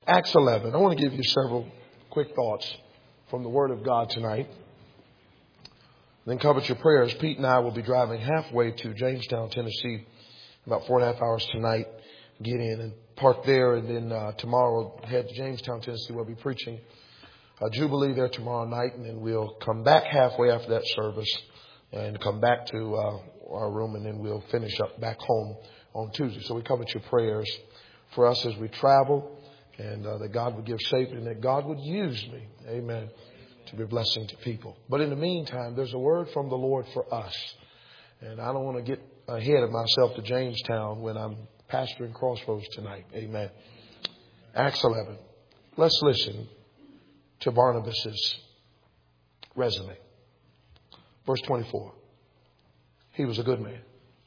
Acts 11. I want to give you several quick thoughts from the Word of God tonight. Then covet your prayers. Pete and I will be driving halfway to Jamestown, Tennessee, about 4.5 hours tonight. Get in and park there, and then tomorrow head to Jamestown, Tennessee. We'll be preaching a Jubilee there tomorrow night, and then we'll come back halfway after that service and come back to our room, and then we'll finish up back home on Tuesday. So we covet your prayers for us as we travel, and that God would give safety and that God would use me, amen, to be a blessing to people. But in the meantime, there's a word from the Lord for us. And I don't want to get ahead of myself to Jamestown when I'm pastoring Crossroads tonight. Amen. Acts 11. Let's listen to Barnabas's resume. Verse 24. He was a good man,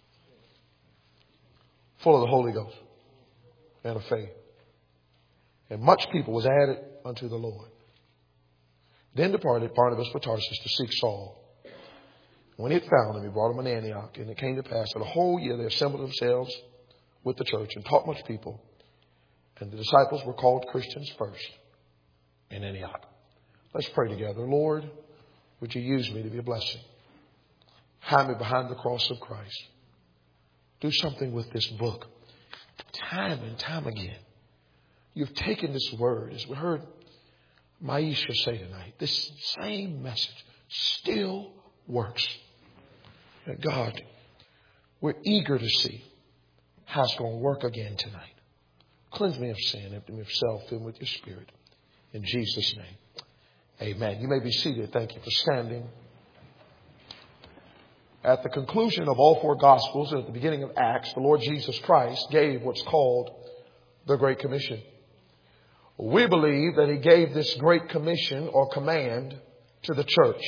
full of the Holy Ghost and of faith. And much people was added unto the Lord. Then departed Barnabas for Tarsus to seek Saul. When he had found him, he brought him to Antioch. And it came to pass that a whole year they assembled themselves with the church and taught much people. And the disciples were called Christians first in Antioch. Let's pray together. Lord, would you use me to be a blessing? Hide me behind the cross of Christ. Do something with this book. Time and time again, you've taken this word, as we heard Maisha say tonight, this same message still works. And God, we're eager to see how it's going to work again tonight. Cleanse me of sin, empty me of self, fill me with your Spirit. In Jesus' name, amen. You may be seated. Thank you for standing. At the conclusion of all four Gospels and at the beginning of Acts, the Lord Jesus Christ gave what's called the Great Commission. We believe that He gave this Great Commission or command to the church.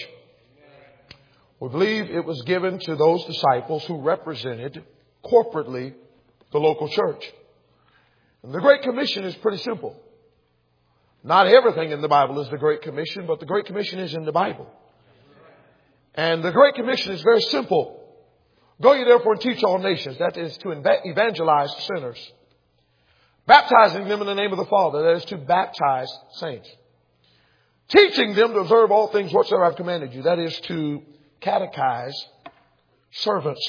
We believe it was given to those disciples who represented corporately the local church. And the Great Commission is pretty simple. Not everything in the Bible is the Great Commission, but the Great Commission is in the Bible. And the Great Commission is very simple. Go ye therefore and teach all nations. That is to evangelize sinners. Baptizing them in the name of the Father. That is to baptize saints. Teaching them to observe all things whatsoever I've commanded you. That is to catechize servants.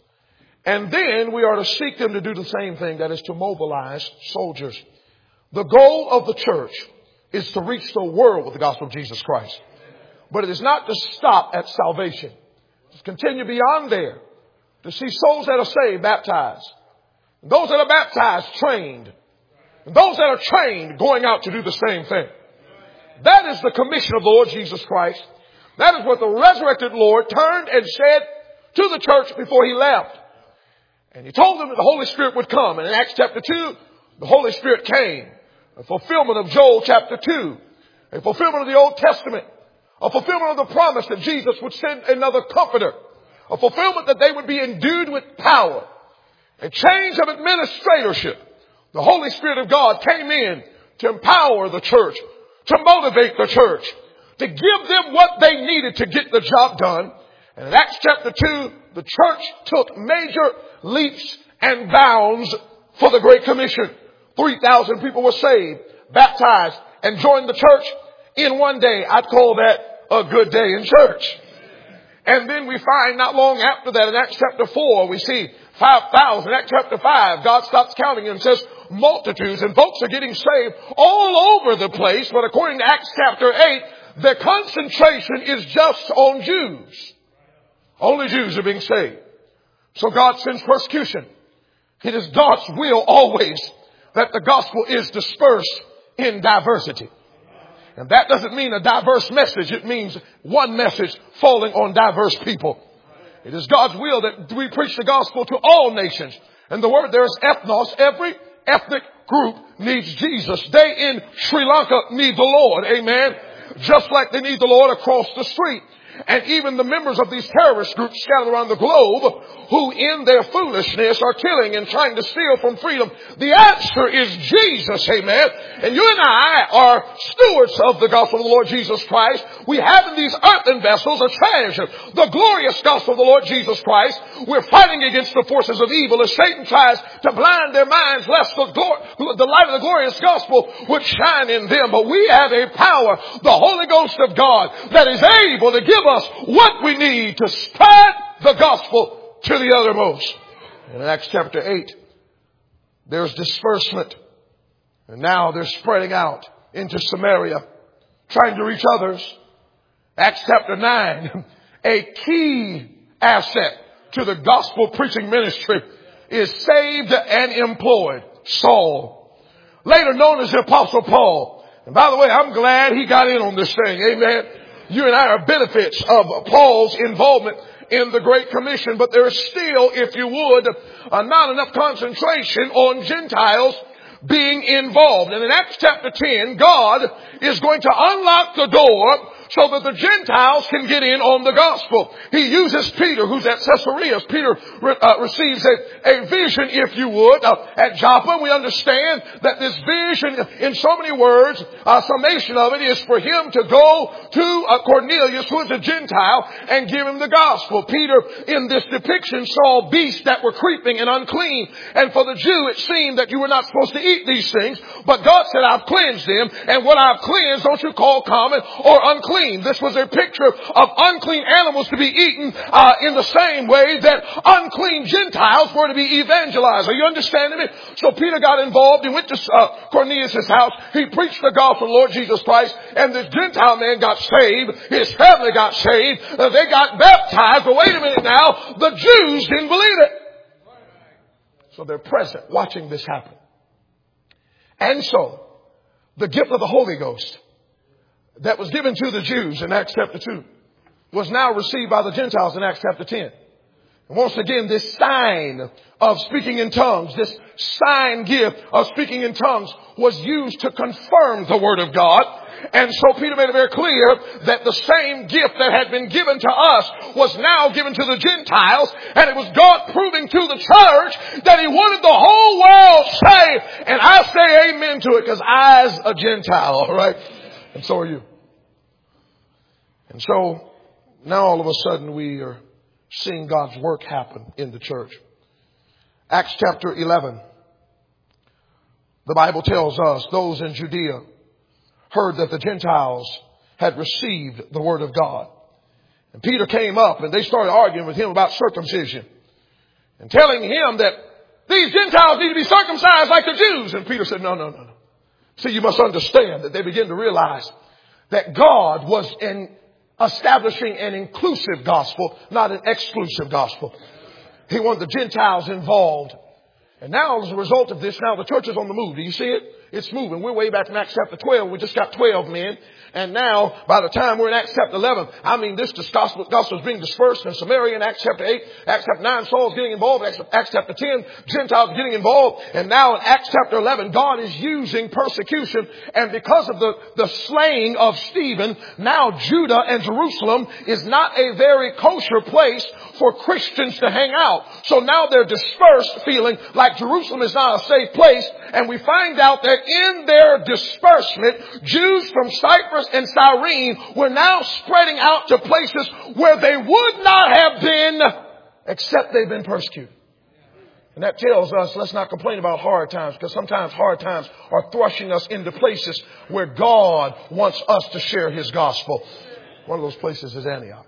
And then we are to seek them to do the same thing. That is to mobilize soldiers. The goal of the church is to reach the world with the gospel of Jesus Christ. But it is not to stop at salvation. To continue beyond there. To see souls that are saved, baptized. And those that are baptized, trained. And those that are trained, going out to do the same thing. That is the commission of the Lord Jesus Christ. That is what the resurrected Lord turned and said to the church before He left. And He told them that the Holy Spirit would come. And in Acts chapter 2, the Holy Spirit came. A fulfillment of Joel chapter 2. A fulfillment of the Old Testament. A fulfillment of the promise that Jesus would send another comforter. A fulfillment that they would be endued with power. A change of administratorship. The Holy Spirit of God came in to empower the church, to motivate the church, to give them what they needed to get the job done. And in Acts chapter 2, the church took major leaps and bounds for the Great Commission. 3,000 people were saved, baptized, and joined the church in one day. I'd call that a good day in church. And then we find not long after that in Acts chapter 4, we see 5,000. Acts chapter 5, God stops counting and says multitudes, and folks are getting saved all over the place. But according to Acts chapter 8, the concentration is just on Jews. Only Jews are being saved. So God sends persecution. It is God's will always that the gospel is dispersed in diversity. And that doesn't mean a diverse message. It means one message falling on diverse people. It is God's will that we preach the gospel to all nations. And the word there is ethnos. Every ethnic group needs Jesus. They in Sri Lanka need the Lord. Amen. Just like they need the Lord across the street. and even the members of these terrorist groups scattered around the globe who in their foolishness are killing and trying to steal from freedom. The answer is Jesus, amen. And you and I are stewards of the gospel of the Lord Jesus Christ. We have in these earthen vessels a treasure, the glorious gospel of the Lord Jesus Christ. We're fighting against the forces of evil as Satan tries to blind their minds lest the light of the glorious gospel would shine in them. But we have a power, the Holy Ghost of God, that is able to give us what we need to spread the gospel to the uttermost. In Acts chapter 8, there's disbursement. And now they're spreading out into Samaria, trying to reach others. Acts chapter 9, a key asset to the gospel preaching ministry is saved and employed. Saul, later known as the Apostle Paul. And by the way, I'm glad he got in on this thing. Amen. You and I are benefits of Paul's involvement in the Great Commission, but there is still, if you would, not enough concentration on Gentiles being involved. And in Acts chapter 10, God is going to unlock the door so that the Gentiles can get in on the gospel. He uses Peter, who's at Caesarea. Peter receives a vision, if you would, at Joppa. We understand that this vision, in so many words, summation of it is for him to go to Cornelius, who is a Gentile, and give him the gospel. Peter, in this depiction, saw beasts that were creeping and unclean. And for the Jew, it seemed that you were not supposed to eat these things. But God said, I've cleansed them. And what I've cleansed, don't you call common or unclean. This was a picture of unclean animals to be eaten in the same way that unclean Gentiles were to be evangelized. Are you understanding me? So Peter got involved. He went to Cornelius' house. He preached the gospel of the Lord Jesus Christ. And this Gentile man got saved. His family got saved. They got baptized. But wait a minute now. The Jews didn't believe it. So they're present watching this happen. And so the gift of the Holy Ghost that was given to the Jews in Acts chapter 2 was now received by the Gentiles in Acts chapter 10. And once again, this sign of speaking in tongues, this sign gift of speaking in tongues was used to confirm the word of God. And so Peter made it very clear that the same gift that had been given to us was now given to the Gentiles. And it was God proving to the church that he wanted the whole world saved. And I say amen to it because I's a Gentile, all right? And so are you. And so now all of a sudden we are seeing God's work happen in the church. Acts chapter 11. The Bible tells us those in Judea heard that the Gentiles had received the word of God. And Peter came up and they started arguing with him about circumcision and telling him that these Gentiles need to be circumcised like the Jews. And Peter said, no. See, you must understand that they begin to realize that God was establishing an inclusive gospel, not an exclusive gospel. He wanted the Gentiles involved. And now as a result of this, now the church is on the move. Do you see it? It's moving. We're way back in Acts chapter 12. We just got 12 men. And now, by the time we're in Acts chapter 11, this gospel is being dispersed in Samaria in Acts chapter 8. Acts chapter 9, Saul's getting involved. Acts chapter 10, Gentiles getting involved. And now in Acts chapter 11, God is using persecution. And because of the slaying of Stephen, now Judah and Jerusalem is not a very kosher place for Christians to hang out. So now they're dispersed, feeling like Jerusalem is not a safe place. And we find out that in their disbursement, Jews from Cyprus and Cyrene were now spreading out to places where they would not have been except they've been persecuted. And that tells us, let's not complain about hard times, because sometimes hard times are thrusting us into places where God wants us to share his gospel. One of those places is Antioch.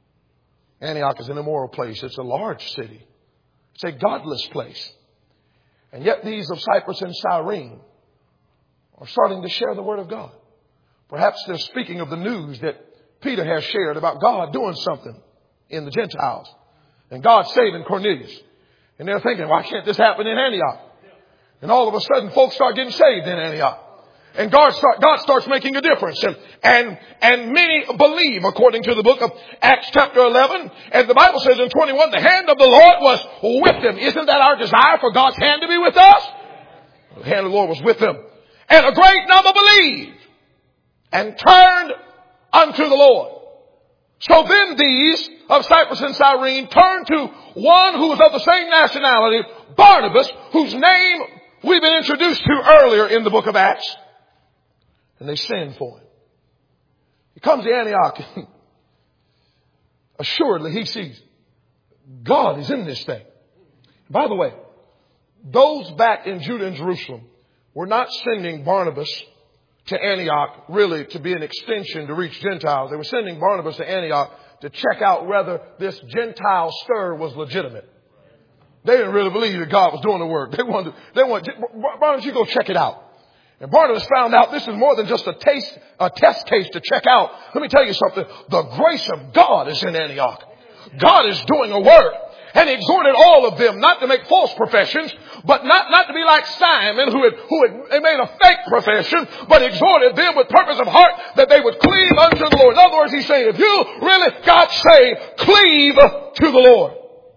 Antioch is an immoral place. It's a large city. It's a godless place. And yet these of Cyprus and Cyrene are starting to share the word of God. Perhaps they're speaking of the news that Peter has shared about God doing something in the Gentiles and God saving Cornelius. And they're thinking, why can't this happen in Antioch? And all of a sudden folks start getting saved in Antioch. And God starts making a difference. And many believe, according to the book of Acts chapter 11. And the Bible says in 21, the hand of the Lord was with them. Isn't that our desire, for God's hand to be with us? The hand of the Lord was with them. And a great number believed and turned unto the Lord. So then these of Cyprus and Cyrene turned to one who was of the same nationality, Barnabas, whose name we've been introduced to earlier in the book of Acts. And they send for him. He comes to Antioch. Assuredly, he sees God is in this thing. By the way, those back in Judah and Jerusalem were not sending Barnabas to Antioch really to be an extension to reach Gentiles. They were sending Barnabas to Antioch to check out whether this Gentile stir was legitimate. They didn't really believe that God was doing the work. They wanted, Barnabas, you go check it out. And Barnabas found out this is more than just a test case to check out. Let me tell you something. The grace of God is in Antioch. God is doing a work. And he exhorted all of them not to make false professions, but not to be like Simon who had made a fake profession, but exhorted them with purpose of heart that they would cleave unto the Lord. In other words, he's saying, if you really got saved, cleave to the Lord.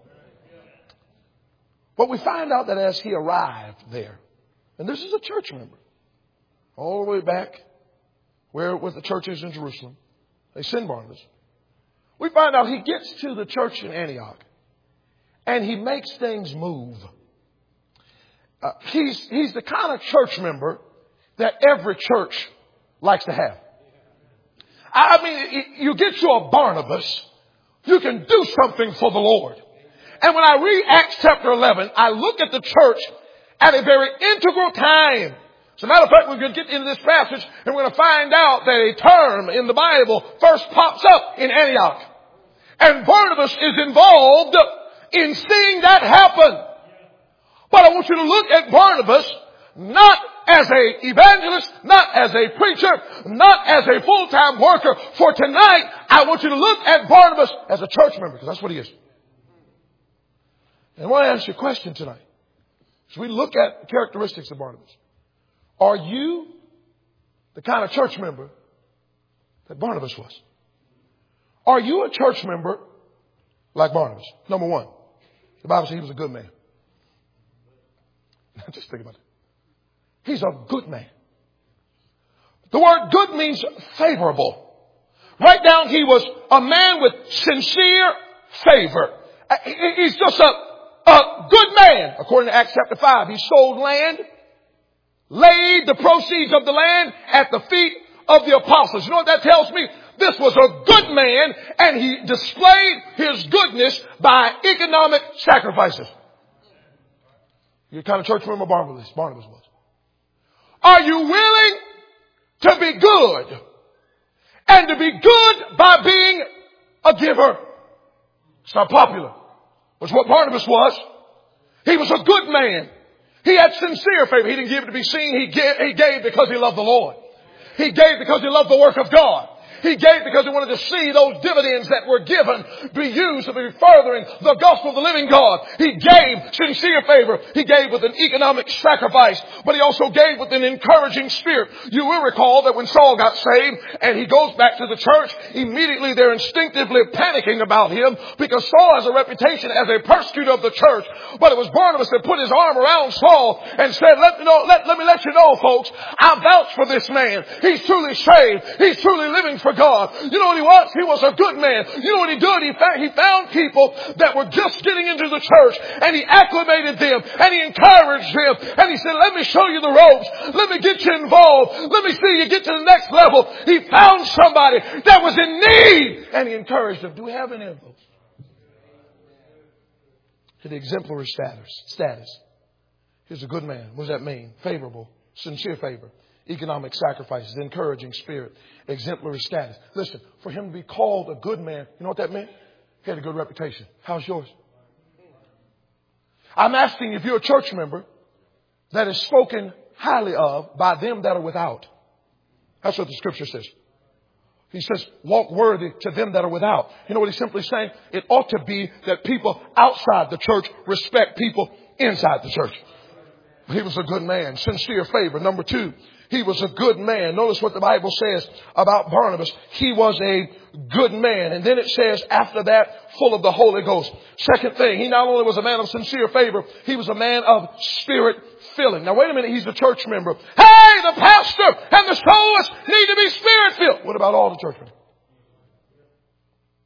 But we find out that as he arrived there, and this is a church member, all the way back where with the churches in Jerusalem, they send Barnabas. We find out he gets to the church in Antioch. And he makes things move. He's the kind of church member that every church likes to have. I mean, you get you a Barnabas, you can do something for the Lord. And when I read Acts chapter 11, I look at the church at a very integral time. As a matter of fact, we're going to get into this passage and we're going to find out that a term in the Bible first pops up in Antioch. And Barnabas is involved in seeing that happen. But I want you to look at Barnabas not as an evangelist, not as a preacher, not as a full-time worker. For tonight, I want you to look at Barnabas as a church member, because that's what he is. And I want to ask you a question tonight. As we look at the characteristics of Barnabas, are you the kind of church member that Barnabas was? Are you a church member like Barnabas? Number one. The Bible says he was a good man. Just think about it. He's a good man. The word good means favorable. Right down, he was a man with sincere favor. He's just a good man. According to Acts chapter 5, he sold land, laid the proceeds of the land at the feet of the apostles. You know what that tells me? This was a good man, and he displayed his goodness by economic sacrifices. You're the kind of church member Barnabas was. Are you willing to be good? And to be good by being a giver. It's not popular. It's what Barnabas was. He was a good man. He had sincere favor. He didn't give to be seen. He gave because he loved the Lord. He gave because he loved the work of God. He gave because he wanted to see those dividends that were given be used to be furthering the gospel of the living God. He gave sincere favor. He gave with an economic sacrifice, but he also gave with an encouraging spirit. You will recall that when Saul got saved and he goes back to the church, immediately they're instinctively panicking about him because Saul has a reputation as a persecutor of the church. But it was Barnabas that put his arm around Saul and said, let me let you know, folks, I vouch for this man. He's truly saved. He's truly living for God. You know what he was? He was a good man. You know what he did? He found people that were just getting into the church, and he acclimated them, and he encouraged them, and he said, let me show you the ropes. Let me get you involved. Let me see you get to the next level. He found somebody that was in need, and he encouraged them. Do we have any of those? To the exemplary status. Here's a good man. What does that mean? Favorable, sincere favor. Economic sacrifices, encouraging spirit, exemplary status. Listen, for him to be called a good man, you know what that meant? He had a good reputation. How's yours? I'm asking if you're a church member that is spoken highly of by them that are without. That's what the scripture says. He says, walk worthy to them that are without. You know what he's simply saying? It ought to be that people outside the church respect people inside the church. He was a good man. Sincere favor. Number two, he was a good man. Notice what the Bible says about Barnabas. He was a good man. And then it says after that, full of the Holy Ghost. Second thing, he not only was a man of sincere favor, he was a man of spirit filling. Now wait a minute, he's a church member. Hey, the pastor and the soloist need to be spirit filled. What about all the church members?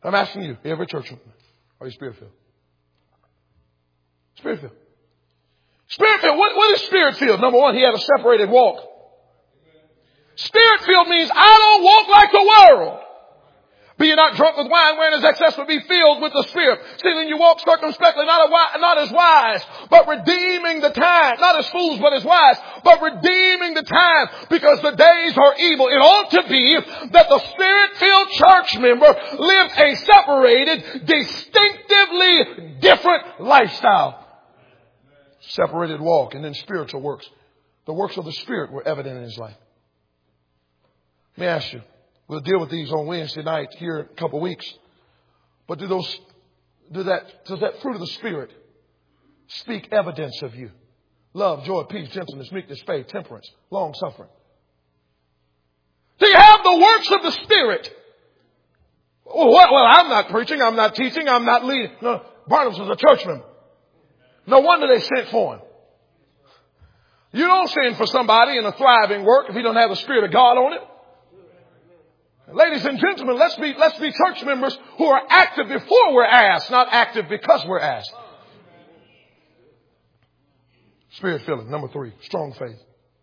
I'm asking you, every church member, are you Spirit-filled? Spirit-filled. Spirit-filled. What is Spirit-filled? Number one, he had a separated walk. Spirit-filled means I don't walk like the world. Be ye not drunk with wine, wherein is excess, but be filled with the Spirit. Seeing you walk circumspectly, not as wise, but redeeming the time. Not as fools, but as wise, but redeeming the time, because the days are evil. It ought to be that the Spirit-filled church member lived a separated, distinctively different lifestyle. Separated walk, and then spiritual works. The works of the Spirit were evident in his life. Let me ask you. We'll deal with these on Wednesday night here in a couple of weeks. But does that fruit of the Spirit speak evidence of you? Love, joy, peace, gentleness, meekness, faith, temperance, long suffering. Do you have the works of the Spirit? Well, I'm not preaching, I'm not teaching, I'm not leading. No, Barnabas was a church member. No wonder they sent for him. You don't send for somebody in a thriving work if he don't have the Spirit of God on it. Ladies and gentlemen, let's be church members who are active before we're asked, not active because we're asked. Spirit filling. Number 3, strong faith.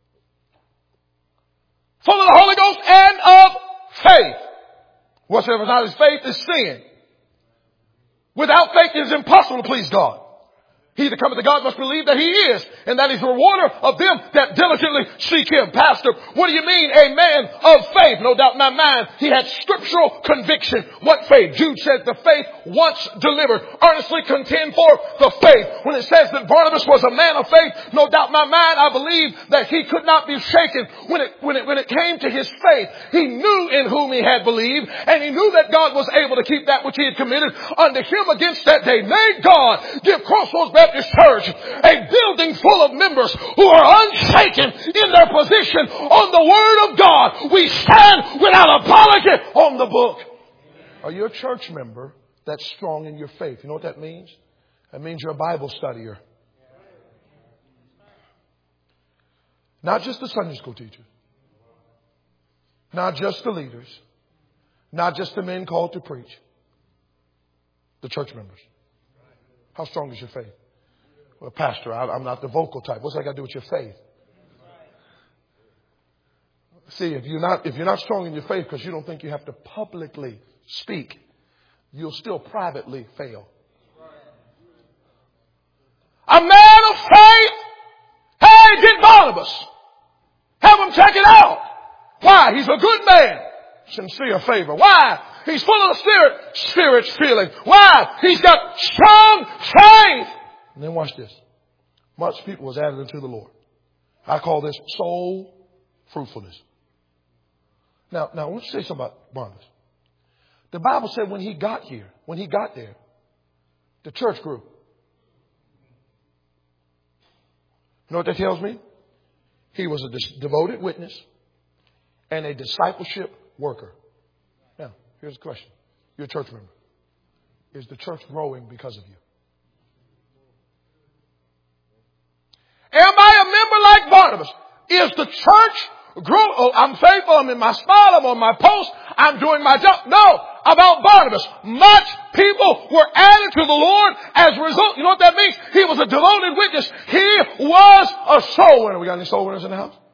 Full of the Holy Ghost and of faith. Whatsoever is not his faith is sin. Without faith it is impossible to please God. He that cometh to God must believe that he is, and that he's a rewarder of them that diligently seek him. Pastor, what do you mean a man of faith? No doubt in my mind, he had scriptural conviction. What faith? Jude said the faith once delivered. Earnestly contend for the faith. When it says that Barnabas was a man of faith, no doubt in my mind, I believe that he could not be shaken when it came to his faith. He knew in whom he had believed, and he knew that God was able to keep that which he had committed unto him against that day. May God give Crossroads Baptist Church a building full of members who are unshaken in their position on the Word of God. We stand without apology on the book. Are you a church member that's strong in your faith? You know what that means? That means you're a Bible studier. Not just the Sunday school teacher. Not just the leaders. Not just the men called to preach. The church members. How strong is your faith? Well, Pastor, I'm not the vocal type. What's that got to do with your faith? See, if you're not strong in your faith because you don't think you have to publicly speak, you'll still privately fail. A man of faith. Hey, get Barnabas. Have him check it out. Why? He's a good man. Sincere favor. Why? He's full of the Spirit. Spirit's feeling. Why? He's got strong faith. And then watch this. Much people was added unto the Lord. I call this soul fruitfulness. Now, I want you to say something about Barnabas. The Bible said when he got there, the church grew. You know what that tells me? He was a devoted witness and a discipleship worker. Now, here's the question. You're a church member. Is the church growing because of you? Am I a member like Barnabas? Is the church growing? Oh, I'm faithful. I'm in my spot. I'm on my post. I'm doing my job. No, about Barnabas. Much people were added to the Lord as a result. You know what that means? He was a devoted witness. He was a soul winner. We got any soul winners in the house?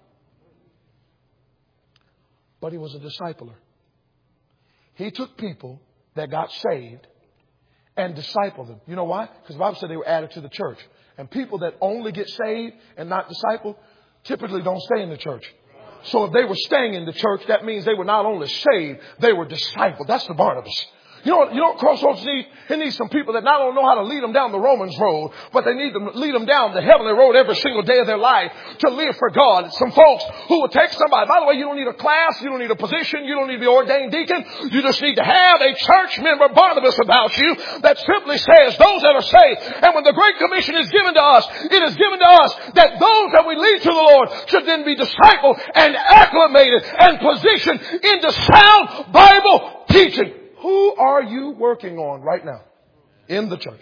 But he was a discipler. He took people that got saved and discipled them. You know why? Because the Bible said they were added to the church. And people that only get saved and not discipled typically don't stay in the church. So if they were staying in the church, that means they were not only saved, they were discipled. That's the Barnabas. You know what Crossroads need? It needs some people that not only know how to lead them down the Romans road, but they need to lead them down the heavenly road every single day of their life to live for God. Some folks who will take somebody. By the way, you don't need a class. You don't need a position. You don't need to be ordained deacon. You just need to have a church member, Barnabas, about you that simply says those that are saved. And when the Great Commission is given to us, it is given to us that those that we lead to the Lord should then be discipled and acclimated and positioned into sound Bible teaching. Who are you working on right now in the church?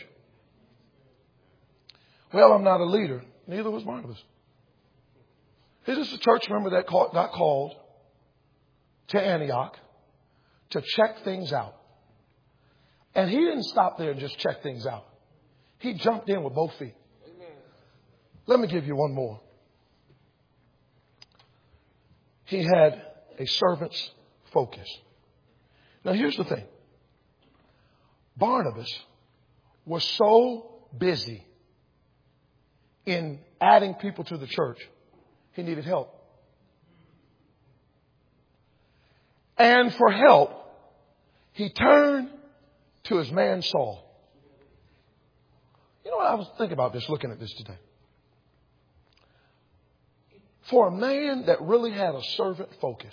Well, I'm not a leader. Neither was Barnabas. He's just a church member that got called to Antioch to check things out. And he didn't stop there and just check things out. He jumped in with both feet. Let me give you one more. He had a servant's focus. Now here's the thing. Barnabas was so busy in adding people to the church, he needed help. And for help, he turned to his man Saul. You know what? I was thinking about this, looking at this today. For a man that really had a servant focus,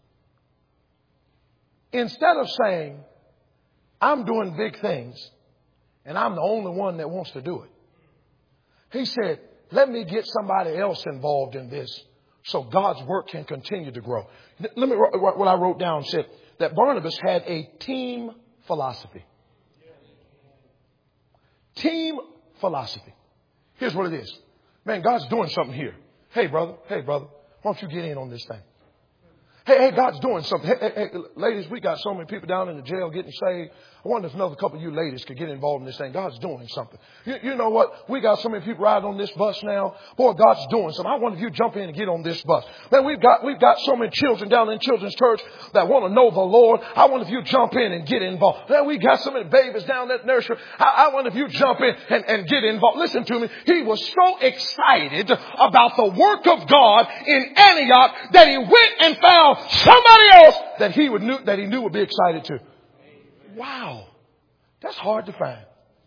instead of saying, I'm doing big things and I'm the only one that wants to do it, he said, let me get somebody else involved in this so God's work can continue to grow. Let me, what I wrote down said that Barnabas had a team philosophy. Team philosophy. Here's what it is. Man, God's doing something here. Hey, brother, why don't you get in on this thing? Hey, God's doing something. Hey, ladies, we got so many people down in the jail getting saved. I wonder if another couple of you ladies could get involved in this thing. God's doing something. You know what? We got so many people riding on this bus now. Boy, God's doing something. I wonder if you jump in and get on this bus. Man, we've got so many children down in children's church that want to know the Lord. I wonder if you jump in and get involved. Man, we got so many babies down at nursery. I wonder if you jump in and get involved. Listen to me. He was so excited about the work of God in Antioch that he went and found somebody else that he knew would be excited too. Wow. That's hard to find.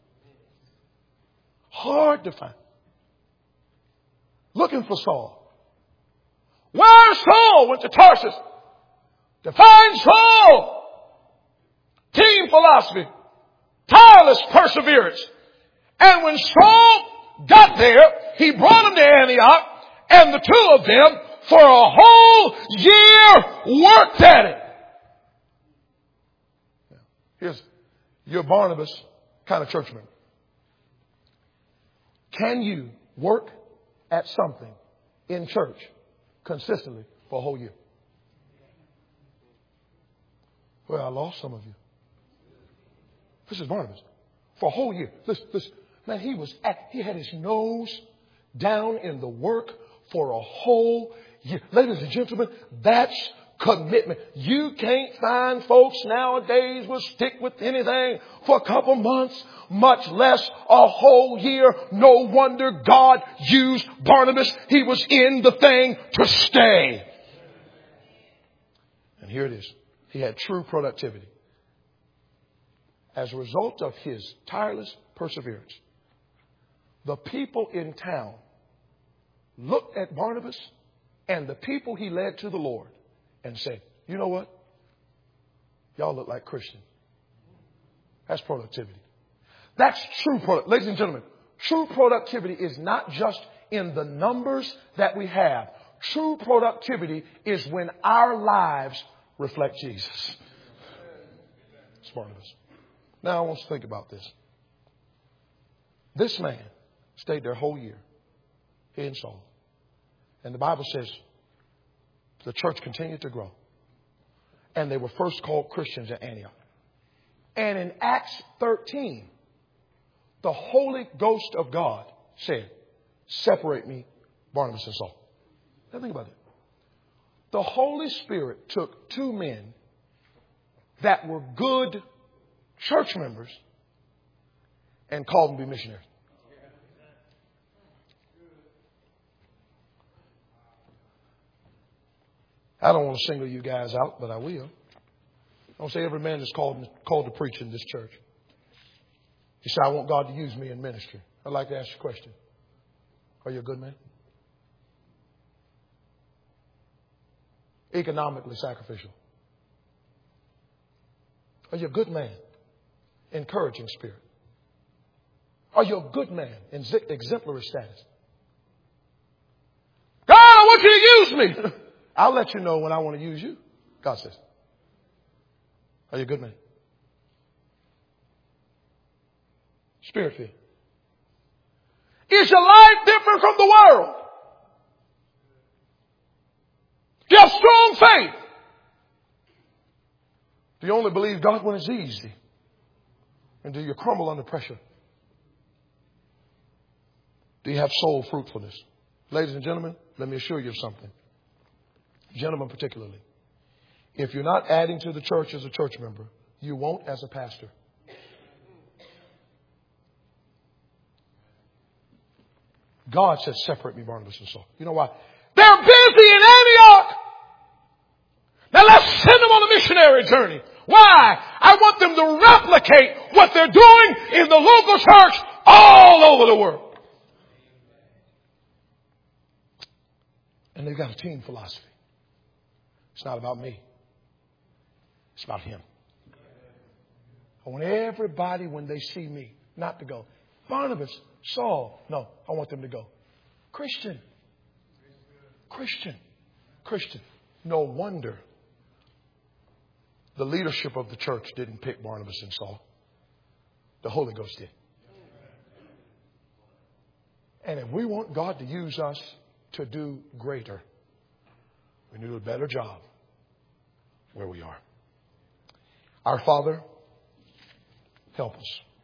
Hard to find. Looking for Saul. Where's Saul? Went to Tarsus to find Saul. Team philosophy. Tireless perseverance. And when Saul got there, he brought him to Antioch, and the two of them for a whole year worked at it. You're Barnabas kind of church member. Can you work at something in church consistently for a whole year? Well, I lost some of you. This is Barnabas. For a whole year. Listen. Man, he had his nose down in the work for a whole year. Ladies and gentlemen, that's commitment. You can't find folks nowadays will stick with anything for a couple months, much less a whole year. No wonder God used Barnabas. He was in the thing to stay. And here it is. He had true productivity. As a result of his tireless perseverance, the people in town looked at Barnabas and the people he led to the Lord and said, you know what? Y'all look like Christians. That's productivity. That's true productivity. Ladies and gentlemen, true productivity is not just in the numbers that we have. True productivity is when our lives reflect Jesus. It's Barnabas. Now I want you to think about this. This man stayed there a whole year. He and Saul. And the Bible says the church continued to grow. And they were first called Christians at Antioch. And in Acts 13, the Holy Ghost of God said, separate me, Barnabas and Saul. Now think about it. The Holy Spirit took two men that were good church members and called them to be missionaries. I don't want to single you guys out, but I will. I don't say every man is called to preach in this church. You say, I want God to use me in ministry. I'd like to ask you a question. Are you a good man? Economically sacrificial. Are you a good man? Encouraging spirit. Are you a good man in exemplary status? God, I want you to use me. I'll let you know when I want to use you. God says. Are you a good man? Spirit filled. Is your life different from the world? Do you have strong faith? Do you only believe God when it's easy? And do you crumble under pressure? Do you have soul fruitfulness? Ladies and gentlemen, let me assure you of something. Gentlemen particularly. If you're not adding to the church as a church member, you won't as a pastor. God said, separate me, Barnabas and Saul. You know why? They're busy in Antioch. Now let's send them on a missionary journey. Why? I want them to replicate what they're doing in the local church all over the world. And they've got a team philosophy. It's not about me. It's about him. I want everybody, when they see me, not to go, Barnabas, Saul. No, I want them to go, Christian. Christian. Christian. No wonder the leadership of the church didn't pick Barnabas and Saul. The Holy Ghost did. And if we want God to use us to do greater, we need to do a better job where we are. Our Father, help us.